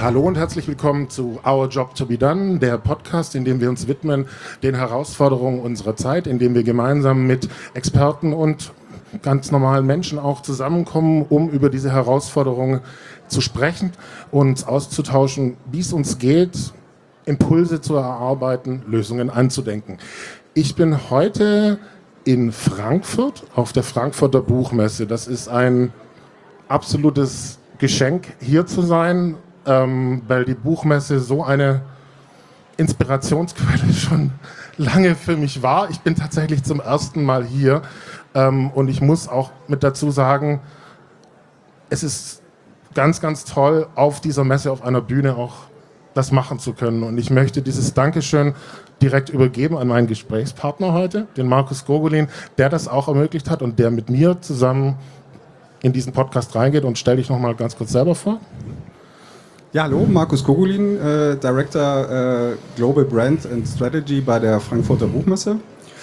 Hallo und herzlich willkommen zu Our Job to be Done, der Podcast, in dem wir uns widmen den Herausforderungen unserer Zeit, in dem wir gemeinsam mit Experten und ganz normalen Menschen auch zusammenkommen, um über diese Herausforderungen zu sprechen, uns auszutauschen, wie es uns geht, Impulse zu erarbeiten, Lösungen anzudenken. Ich bin heute in Frankfurt auf der Frankfurter Buchmesse. Das ist ein absolutes Geschenk, hier zu sein, weil die Buchmesse so eine Inspirationsquelle schon lange für mich war. Ich bin tatsächlich zum ersten Mal hier und ich muss auch mit dazu sagen, es ist ganz, ganz toll, auf dieser Messe, auf einer Bühne auch das machen zu können. Und ich möchte dieses Dankeschön direkt übergeben an meinen Gesprächspartner heute, den Markus Gogolin, der das auch ermöglicht hat und der mit mir zusammen in diesen Podcast reingeht. Und stell dich noch mal ganz kurz selber vor. Ja, hallo, Markus Gogolin, Director Global Brand and Strategy bei der Frankfurter Buchmesse.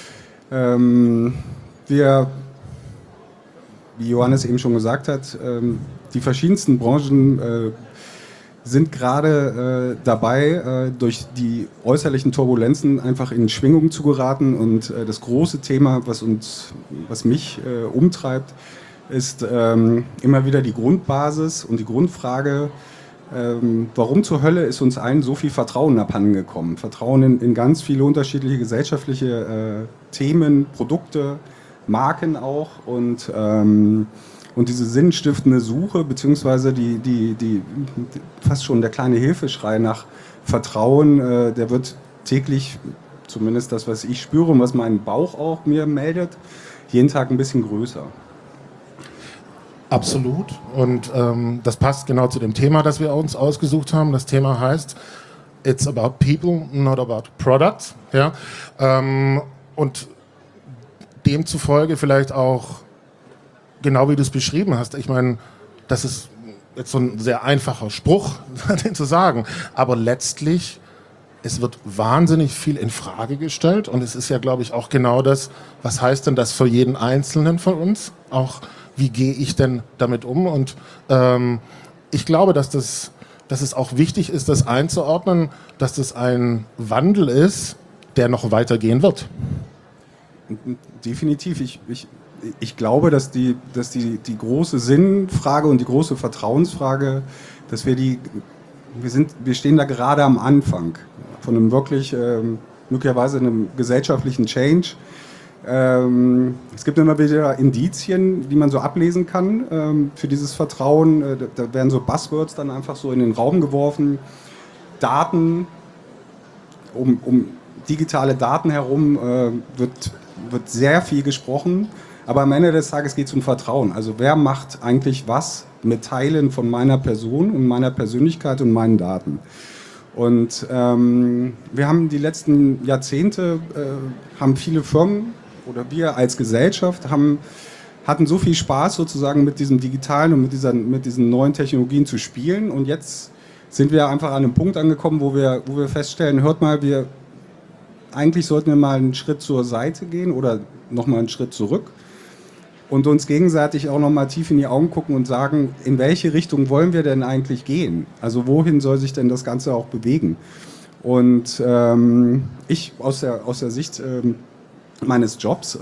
Wir, wie Johannes eben schon gesagt hat, die verschiedensten Branchen sind gerade dabei, durch die äußerlichen Turbulenzen einfach in Schwingung zu geraten. Und das große Thema, was mich umtreibt, ist immer wieder die Grundbasis und die Grundfrage, warum zur Hölle ist uns allen so viel Vertrauen abhanden gekommen? Vertrauen in ganz viele unterschiedliche gesellschaftliche Themen, Produkte, Marken auch und diese sinnstiftende Suche, beziehungsweise die fast schon der kleine Hilfeschrei nach Vertrauen, der wird täglich, zumindest das, was ich spüre und was mein Bauch auch mir meldet, jeden Tag ein bisschen größer. Absolut. Und das passt genau zu dem Thema, das wir uns ausgesucht haben. Das Thema heißt, it's about people, not about products. Ja? Und demzufolge vielleicht auch, genau wie du es beschrieben hast, ich meine, das ist jetzt so ein sehr einfacher Spruch, den zu sagen, aber letztlich, es wird wahnsinnig viel in Frage gestellt und es ist ja, glaube ich, auch genau das, was heißt denn das für jeden Einzelnen von uns, auch wie gehe ich denn damit um? Und ich glaube, dass es auch wichtig ist, das einzuordnen, dass das ein Wandel ist, der noch weitergehen wird. Definitiv. Ich glaube, dass die große Sinnfrage und die große Vertrauensfrage, dass wir stehen da gerade am Anfang von einem wirklich möglicherweise einem gesellschaftlichen Change. Es gibt immer wieder Indizien, die man so ablesen kann für dieses Vertrauen. Da werden so Buzzwords dann einfach so in den Raum geworfen. Daten, um digitale Daten herum wird sehr viel gesprochen. Aber am Ende des Tages geht es um Vertrauen. Also wer macht eigentlich was mit Teilen von meiner Person und meiner Persönlichkeit und meinen Daten? Und wir haben die letzten Jahrzehnte, haben viele Firmen oder wir als Gesellschaft hatten so viel Spaß sozusagen mit diesem Digitalen und mit diesen neuen Technologien zu spielen. Und jetzt sind wir einfach an einem Punkt angekommen, wo wir feststellen, hört mal, eigentlich sollten wir mal einen Schritt zur Seite gehen oder nochmal einen Schritt zurück und uns gegenseitig auch nochmal tief in die Augen gucken und sagen, in welche Richtung wollen wir denn eigentlich gehen? Also wohin soll sich denn das Ganze auch bewegen? Und ich aus der Sicht meines Jobs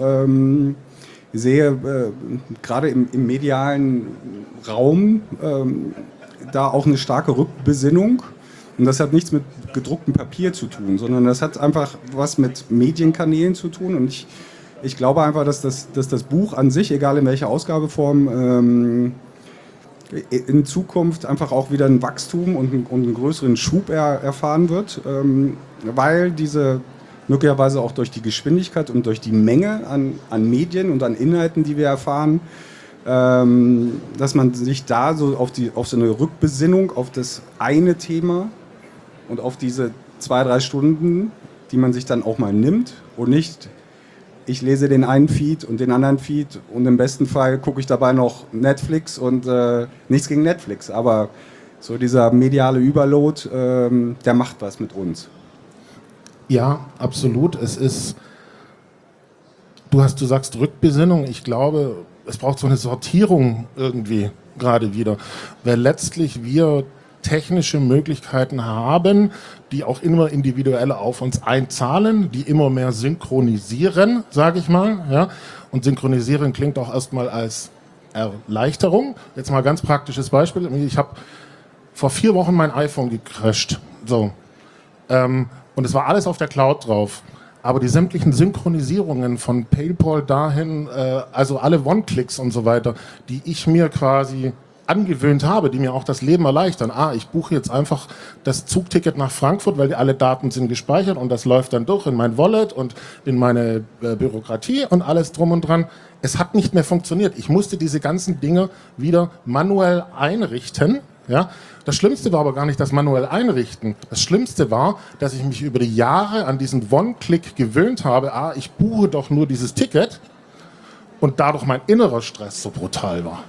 sehe gerade im medialen Raum da auch eine starke Rückbesinnung. Und das hat nichts mit gedrucktem Papier zu tun, sondern das hat einfach was mit Medienkanälen zu tun. Und ich glaube einfach, dass das Buch an sich, egal in welcher Ausgabeform, in Zukunft einfach auch wieder ein Wachstum und einen größeren Schub erfahren wird, weil diese möglicherweise auch durch die Geschwindigkeit und durch die Menge an Medien und an Inhalten, die wir erfahren, dass man sich da so auf so eine Rückbesinnung auf das eine Thema und auf diese 2-3 Stunden, die man sich dann auch mal nimmt und nicht, ich lese den einen Feed und den anderen Feed und im besten Fall gucke ich dabei noch Netflix und nichts gegen Netflix, aber so dieser mediale Überload, der macht was mit uns. Ja, absolut. Du sagst Rückbesinnung. Ich glaube, es braucht so eine Sortierung irgendwie gerade wieder. Weil letztlich wir technische Möglichkeiten haben, die auch immer individuell auf uns einzahlen, die immer mehr synchronisieren, sage ich mal. Ja? Und synchronisieren klingt auch erstmal als Erleichterung. Jetzt mal ganz praktisches Beispiel. Ich habe vor 4 Wochen mein iPhone gecrasht. So. Und es war alles auf der Cloud drauf. Aber die sämtlichen Synchronisierungen von PayPal dahin, also alle One-Clicks und so weiter, die ich mir quasi angewöhnt habe, die mir auch das Leben erleichtern. Ich buche jetzt einfach das Zugticket nach Frankfurt, weil alle Daten sind gespeichert und das läuft dann durch in mein Wallet und in meine Bürokratie und alles drum und dran. Es hat nicht mehr funktioniert. Ich musste diese ganzen Dinge wieder manuell einrichten. Ja? Das Schlimmste war aber gar nicht das manuell einrichten. Das Schlimmste war, dass ich mich über die Jahre an diesen One-Click gewöhnt habe. Ich buche doch nur dieses Ticket und dadurch mein innerer Stress so brutal war.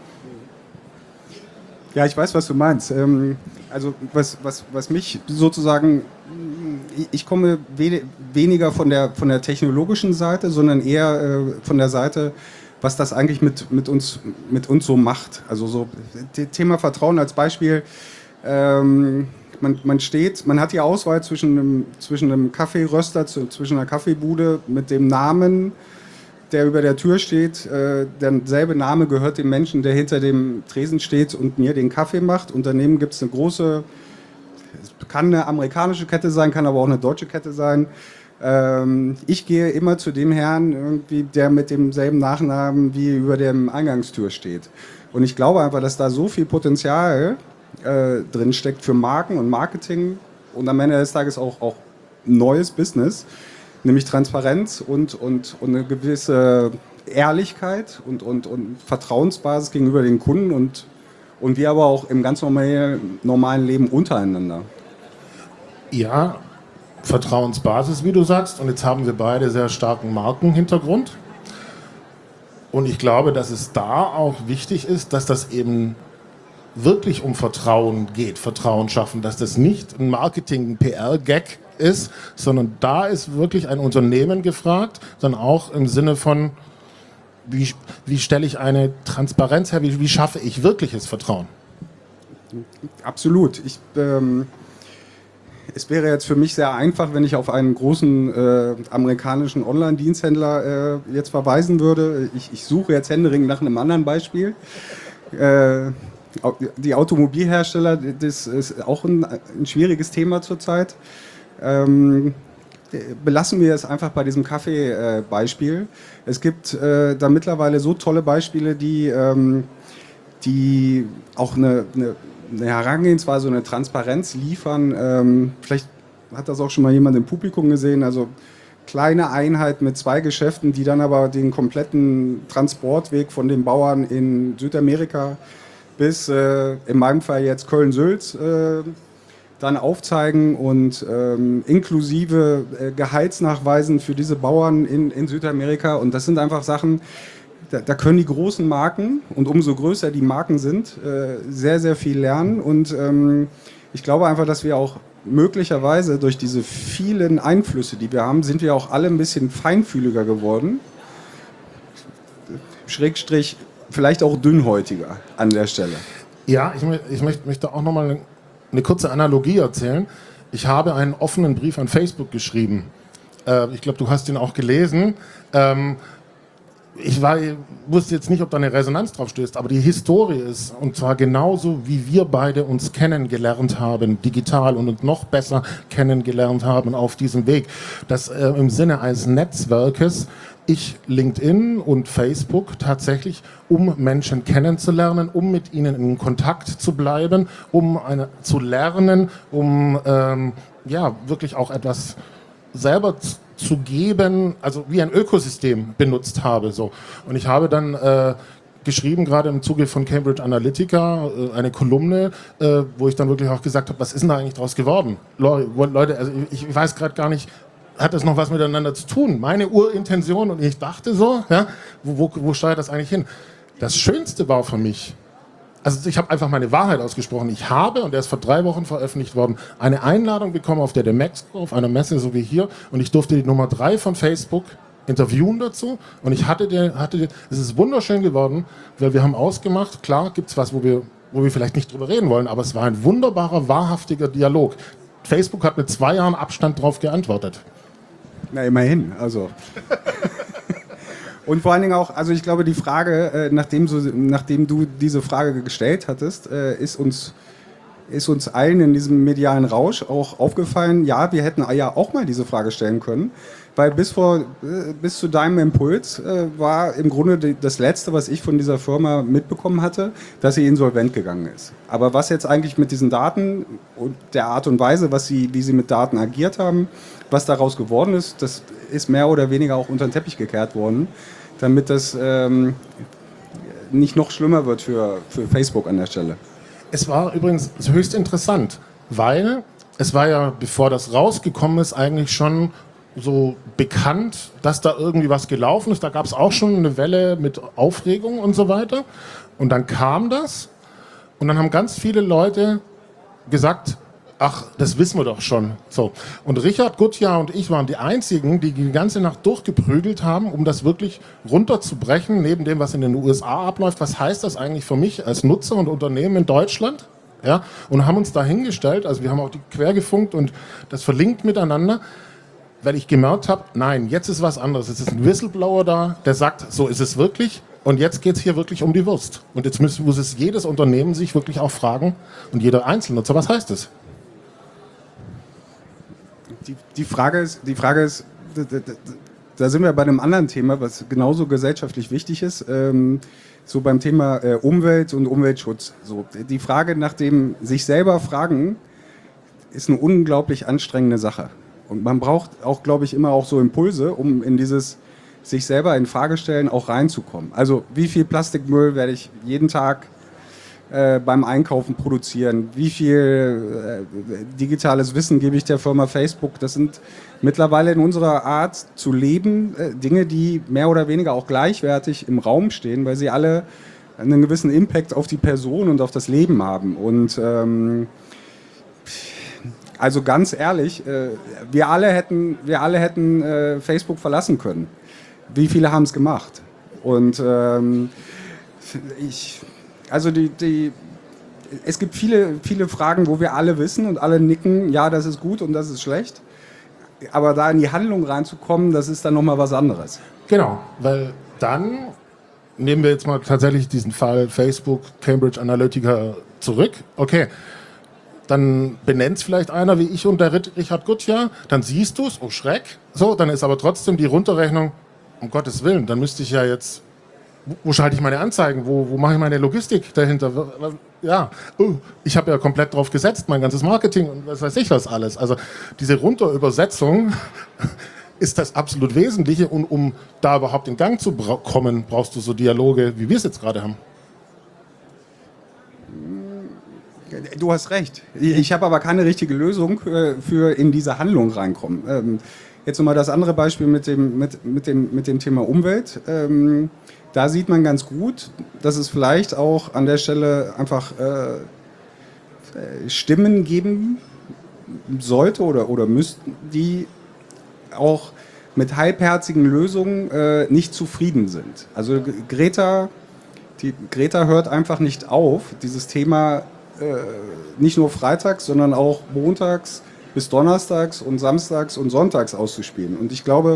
Ja, ich weiß, was du meinst. Also was mich sozusagen, ich komme weniger von der technologischen Seite, sondern eher von der Seite, was das eigentlich mit uns so macht. Also so Thema Vertrauen als Beispiel. Man hat die Auswahl zwischen einem Kaffeeröster, zwischen einer Kaffeebude mit dem Namen, der über der Tür steht. Derselbe Name gehört dem Menschen, der hinter dem Tresen steht und mir den Kaffee macht. Und daneben gibt es eine große, kann eine amerikanische Kette sein, kann aber auch eine deutsche Kette sein. Ich gehe immer zu dem Herrn, irgendwie, der mit demselben Nachnamen wie über der Eingangstür steht. Und ich glaube einfach, dass da so viel Potenzial drin steckt für Marken und Marketing und am Ende des Tages auch neues Business, nämlich Transparenz und eine gewisse Ehrlichkeit und Vertrauensbasis gegenüber den Kunden und wir aber auch im ganz normalen Leben untereinander. Ja, Vertrauensbasis, wie du sagst. Und jetzt haben wir beide sehr starken Markenhintergrund. Und ich glaube, dass es da auch wichtig ist, dass das eben wirklich um Vertrauen geht, Vertrauen schaffen, dass das nicht ein Marketing, ein PR-Gag ist, sondern da ist wirklich ein Unternehmen gefragt, sondern auch im Sinne von, wie stelle ich eine Transparenz her, wie schaffe ich wirkliches Vertrauen? Absolut. Es wäre jetzt für mich sehr einfach, wenn ich auf einen großen amerikanischen Online-Diensthändler jetzt verweisen würde. Ich suche jetzt händeringend nach einem anderen Beispiel. Die Automobilhersteller, das ist auch ein schwieriges Thema zurzeit. Belassen wir es einfach bei diesem Kaffee-Beispiel. Es gibt da mittlerweile so tolle Beispiele, die auch eine Herangehensweise, eine Transparenz liefern. Vielleicht hat das auch schon mal jemand im Publikum gesehen. Also kleine Einheit mit 2 Geschäften, die dann aber den kompletten Transportweg von den Bauern in Südamerika bis in meinem Fall jetzt Köln-Sülz dann aufzeigen und inklusive Gehaltsnachweisen für diese Bauern in Südamerika. Und das sind einfach Sachen, da können die großen Marken und umso größer die Marken sind, sehr, sehr viel lernen. Und ich glaube einfach, dass wir auch möglicherweise durch diese vielen Einflüsse, die wir haben, sind wir auch alle ein bisschen feinfühliger geworden. Schrägstrich vielleicht auch dünnhäutiger an der Stelle. Ja, ich möchte auch nochmal eine kurze Analogie erzählen. Ich habe einen offenen Brief an Facebook geschrieben. Ich glaube, du hast ihn auch gelesen. Ich wusste jetzt nicht, ob da eine Resonanz drauf stößt, aber die Historie ist, und zwar genauso, wie wir beide uns kennengelernt haben, digital und uns noch besser kennengelernt haben auf diesem Weg, dass im Sinne eines Netzwerkes ich LinkedIn und Facebook tatsächlich, um Menschen kennenzulernen, um mit ihnen in Kontakt zu bleiben, um zu lernen, um wirklich auch etwas selber zu geben, also wie ein Ökosystem benutzt habe. So. Und ich habe dann geschrieben, gerade im Zuge von Cambridge Analytica, eine Kolumne, wo ich dann wirklich auch gesagt habe, was ist denn da eigentlich draus geworden? Leute, also ich weiß gerade gar nicht, hat das noch was miteinander zu tun? Meine Urintention, und ich dachte so, ja, wo steuert das eigentlich hin? Das Schönste war für mich, also ich habe einfach meine Wahrheit ausgesprochen. Ich habe, und der ist vor 3 Wochen veröffentlicht worden, eine Einladung bekommen auf der Demexco, auf einer Messe so wie hier, und ich durfte die Nummer 3 von Facebook interviewen dazu, und ich es ist wunderschön geworden, weil wir haben ausgemacht, klar gibt es was, wo wir wo wir vielleicht nicht drüber reden wollen, aber es war ein wunderbarer, wahrhaftiger Dialog. Facebook hat mit 2 Jahren Abstand darauf geantwortet. Na, immerhin, also. Und vor allen Dingen auch, also ich glaube, die Frage, nachdem du diese Frage gestellt hattest, ist uns allen in diesem medialen Rausch auch aufgefallen, ja, wir hätten ja auch mal diese Frage stellen können, weil bis zu deinem Impuls war im Grunde das Letzte, was ich von dieser Firma mitbekommen hatte, dass sie insolvent gegangen ist. Aber was jetzt eigentlich mit diesen Daten und der Art und Weise, wie sie mit Daten agiert haben, was daraus geworden ist, das ist mehr oder weniger auch unter den Teppich gekehrt worden, damit das nicht noch schlimmer wird für Facebook an der Stelle. Es war übrigens höchst interessant, weil es war ja, bevor das rausgekommen ist, eigentlich schon so bekannt, dass da irgendwie was gelaufen ist. Da gab es auch schon eine Welle mit Aufregung und so weiter. Und dann kam das und dann haben ganz viele Leute gesagt, ach, das wissen wir doch schon. So. Und Richard Gutjahr und ich waren die Einzigen, die die ganze Nacht durchgeprügelt haben, um das wirklich runterzubrechen, neben dem, was in den USA abläuft. Was heißt das eigentlich für mich als Nutzer und Unternehmen in Deutschland? Ja, und haben uns da hingestellt, also wir haben auch die quergefunkt und das verlinkt miteinander, weil ich gemerkt habe, nein, jetzt ist was anderes. Jetzt ist ein Whistleblower da, der sagt, so ist es wirklich. Und jetzt geht es hier wirklich um die Wurst. Und jetzt muss es jedes Unternehmen sich wirklich auch fragen und jeder Einzelnutzer, was heißt es? Die Frage ist, da sind wir bei einem anderen Thema, was genauso gesellschaftlich wichtig ist, so beim Thema Umwelt und Umweltschutz. So, die Frage nach dem sich selber fragen, ist eine unglaublich anstrengende Sache. Und man braucht auch, glaube ich, immer auch so Impulse, um in dieses sich selber in Frage stellen auch reinzukommen. Also wie viel Plastikmüll werde ich jeden Tag beim Einkaufen produzieren? Wie viel digitales Wissen gebe ich der Firma Facebook? Das sind mittlerweile in unserer Art zu leben Dinge, die mehr oder weniger auch gleichwertig im Raum stehen, weil sie alle einen gewissen Impact auf die Person und auf das Leben haben. Und also ganz ehrlich, wir alle hätten Facebook verlassen können. Wie viele haben es gemacht? Und es gibt viele Fragen, wo wir alle wissen und alle nicken, ja, das ist gut und das ist schlecht. Aber da in die Handlung reinzukommen, das ist dann nochmal was anderes. Genau, weil dann nehmen wir jetzt mal tatsächlich diesen Fall Facebook, Cambridge Analytica zurück. Okay, dann benennt es vielleicht einer wie ich und der Richard Gutjahr, dann siehst du es, oh Schreck, so, dann ist aber trotzdem die Runterrechnung, um Gottes Willen, dann müsste ich ja jetzt, wo schalte ich meine Anzeigen, wo mache ich meine Logistik dahinter, ja, ich habe ja komplett drauf gesetzt, mein ganzes Marketing und was weiß ich was alles, also diese Runterübersetzung ist das absolut Wesentliche und um da überhaupt in Gang zu kommen, brauchst du so Dialoge, wie wir es jetzt gerade haben. Du hast recht. Ich habe aber keine richtige Lösung für in diese Handlung reinkommen. Jetzt nochmal das andere Beispiel mit dem Thema Umwelt. Da sieht man ganz gut, dass es vielleicht auch an der Stelle einfach Stimmen geben sollte oder müssten, die auch mit halbherzigen Lösungen nicht zufrieden sind. Also Greta hört einfach nicht auf, dieses Thema nicht nur freitags, sondern auch montags bis donnerstags und samstags und sonntags auszuspielen. Und ich glaube,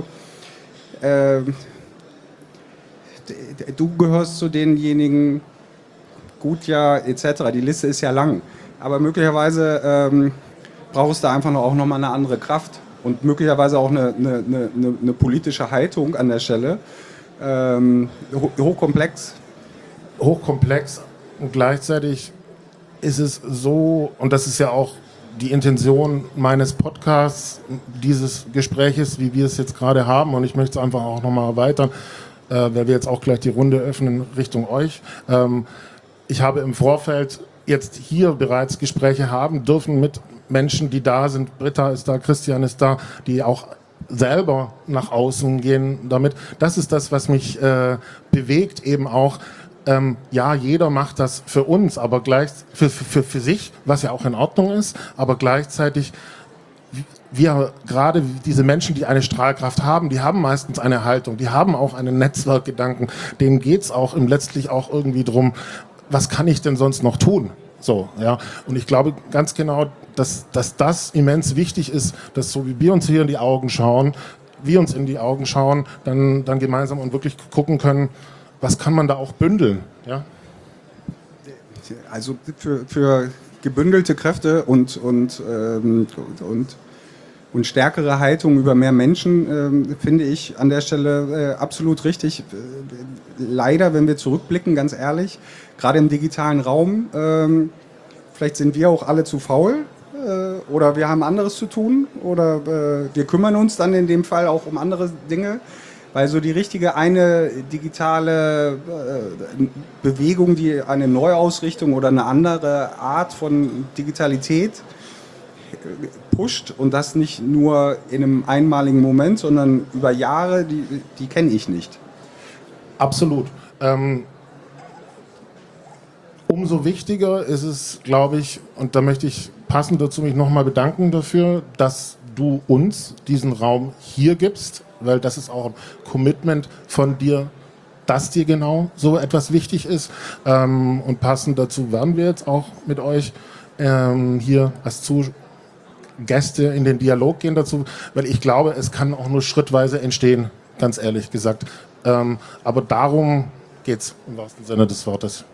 du gehörst zu denjenigen, Gutjahr etc., die Liste ist ja lang, aber möglicherweise braucht es da einfach auch nochmal eine andere Kraft und möglicherweise auch eine politische Haltung an der Stelle. Hochkomplex. Hochkomplex und gleichzeitig ist es so, und das ist ja auch die Intention meines Podcasts, dieses Gespräches, wie wir es jetzt gerade haben, und ich möchte es einfach auch nochmal erweitern, weil wir jetzt auch gleich die Runde öffnen Richtung euch. Ich habe im Vorfeld jetzt hier bereits Gespräche haben dürfen mit Menschen, die da sind. Britta ist da, Christian ist da, die auch selber nach außen gehen damit. Das ist das, was mich bewegt, eben auch. Ja, jeder macht das für uns, aber gleich für sich, was ja auch in Ordnung ist, aber gleichzeitig wir gerade diese Menschen, die eine Strahlkraft haben, die haben meistens eine Haltung, die haben auch einen Netzwerkgedanken, denen geht's auch letztlich auch irgendwie drum, was kann ich denn sonst noch tun? So, ja. Und ich glaube ganz genau, dass das immens wichtig ist, dass so wie wir uns hier in die Augen schauen, dann gemeinsam und wirklich gucken können, was kann man da auch bündeln, ja? Also für gebündelte Kräfte und stärkere Haltung über mehr Menschen finde ich an der Stelle absolut richtig. Leider, wenn wir zurückblicken, ganz ehrlich, gerade im digitalen Raum, vielleicht sind wir auch alle zu faul oder wir haben anderes zu tun oder wir kümmern uns dann in dem Fall auch um andere Dinge. Weil so die richtige eine digitale Bewegung, die eine Neuausrichtung oder eine andere Art von Digitalität pusht und das nicht nur in einem einmaligen Moment, sondern über Jahre, die kenne ich nicht. Absolut. Umso wichtiger ist es, glaube ich, und da möchte ich passend dazu mich nochmal bedanken dafür, dass du uns diesen Raum hier gibst, weil das ist auch ein Commitment von dir, dass dir genau so etwas wichtig ist. Und passend dazu werden wir jetzt auch mit euch hier als Gäste in den Dialog gehen dazu, weil ich glaube, es kann auch nur schrittweise entstehen, ganz ehrlich gesagt. Aber darum geht's im wahrsten Sinne des Wortes.